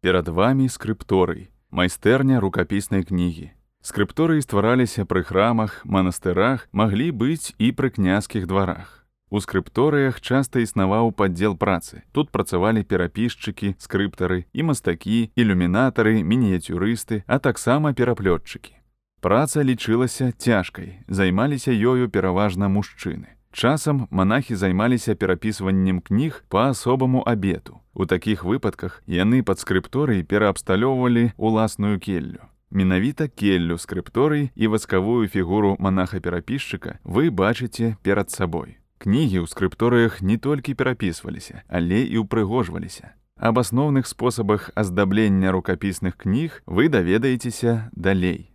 Перад вамі скрыпторый, майстэрня рукапіснай кнігі. Скрыпторыі ствараліся пры храмах, манастырах, маглі быць і пры княскіх дварах. У скрыпторыях часта існаваў падзел працы. Тут працавалі перапісчыкі, скрыптары, і мастакі, ілюмінатары, мініяцюрысты, а таксама пераплётчыкі. Праца лічылася цяжкай, займаліся ёю пераважна мужчыны. Часам манахі займаліся перапісваннем кніг па асобаму абету. У такіх выпадках яны пад скрыпторый пераабсталёўвалі уласную келлю. Менавіта келлю скрыпторый і васкавую фігуру манаха-перапісчыка вы бачыце перад сабой. Кнігі ў скрыпторыях не толькі перапісваліся, але і ўпрыгожваліся. Аб асноўных спосабах аздаблення рукапісных кніг вы даведаецеся далей.